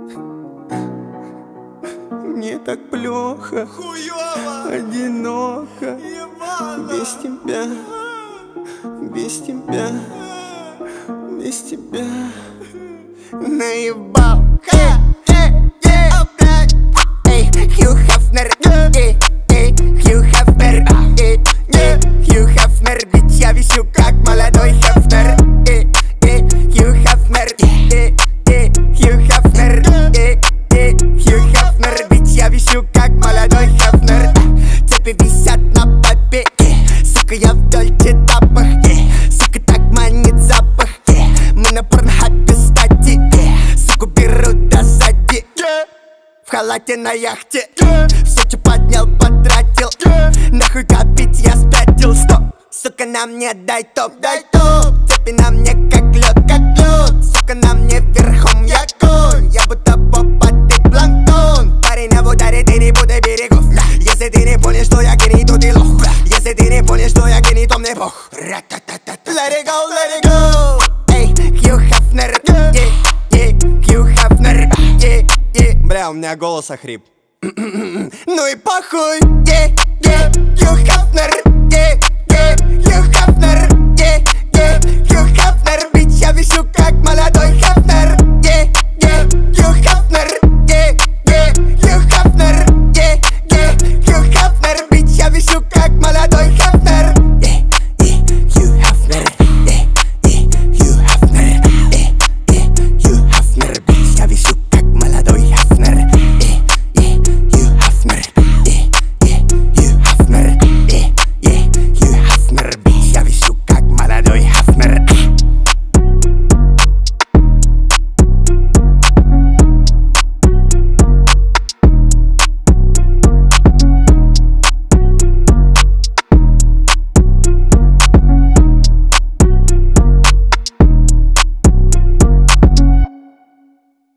Мне так плохо, хуёво, одиноко, ебано, без тебя, без тебя, без тебя. наебал. Эй, Хью Хафнер, Хью Хафнер, Хью Хафнер, ведь я висю как молодой Хафнер. Хью Хафнер, Хью Хафнер, Хью Хафнер, ведь я висю как молодой Хафнер. Цепи висят на побеге, сука, я в дольче-тапах, сука, так манит запах. Мы на порнхабе стати, суку берут до сзади. В халате на яхте, все, что поднял, потратил. Нахуй копить, я спятил. Стоп, сука, на мне дай топ, цепи на мне как лед, сука, на мне верхом я конь. Я будто попа, ты планктон. Парень на ударе, ты не буду берегов. Если ты не понял, что я гений, то ты лох. Если ты не понял, что я гений, то мне бог. Let it go, let it go. Эй, Хью Хафнер, Хью Хафнер, Бля, у меня голос охрип. ну и похуй, Хью Хафнер, Хью Хафнер, Хью Хафнер, ведь я вижу как молодой